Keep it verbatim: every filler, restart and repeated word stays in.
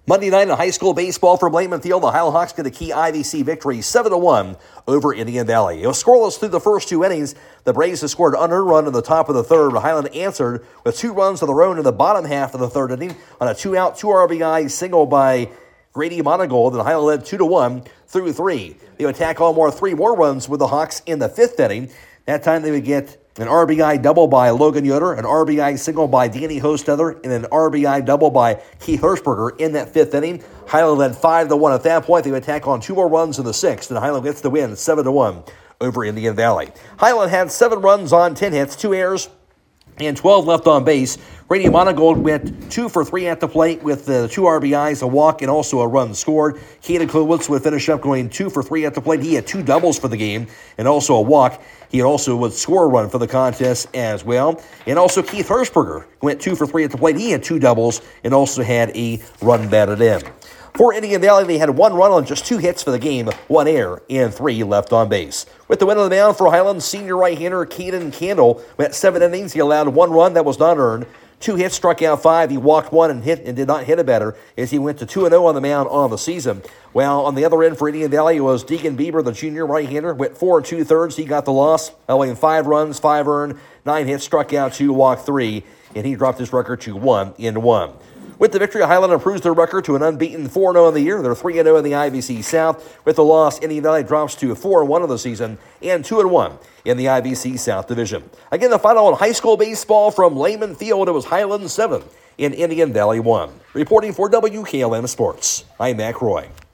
Monday night in high school baseball from Lehman Field, the Highland Hawks get a key I V C victory seven to one over Indian Valley. It was scoreless through the first two innings. The Braves have scored an unearned run in the top of the third. Highland answered with two runs of their own in the bottom half of the third inning on a two-out, two R B I single by Grady Monagold, and Highland led two to one through three. They would tack on more three more runs with the Hawks in the fifth inning. That time they would get an R B I double by Logan Yoder, an R B I single by Danny Hostether, and an R B I double by Keith Hirschberger in that fifth inning. Highland led five to one at that point. They would tack on two more runs in the sixth, and Highland gets the win seven to one over Indian Valley. Highland had seven runs on ten hits, two errors, and twelve left on base. Grady Monagold went two for three at the plate with the two R B Is, a walk, and also a run scored. Keaton Klowitz would finish up going two for three at the plate. He had two doubles for the game and also a walk. He also would score a run for the contest as well. And also Keith Hirschberger went two for three at the plate. He had two doubles and also had a run batted in. For Indian Valley, they had one run on just two hits for the game, one error, and three left on base. With the win on the mound for Highland, senior right-hander Keaton Candle went seven innings. He allowed one run that was not earned. Two hits, struck out five. He walked one and hit and did not hit a batter as he went to two and oh on the mound on the season. Well, on the other end for Indian Valley was Deacon Bieber, the junior right-hander, went four and two-thirds. He got the loss, allowing five runs, five earned, nine hits, struck out two, walked three, and he dropped his record to one and one. With the victory, Highland improves their record to an unbeaten four and oh in the year. They're three and oh in the I V C South. With the loss, Indian Valley drops to four and one of the season and two and one in the I V C South Division. Again, the final in high school baseball from Lehman Field, it was Highland seven and Indian Valley one. Reporting for W K L M Sports, I'm Mac Roy.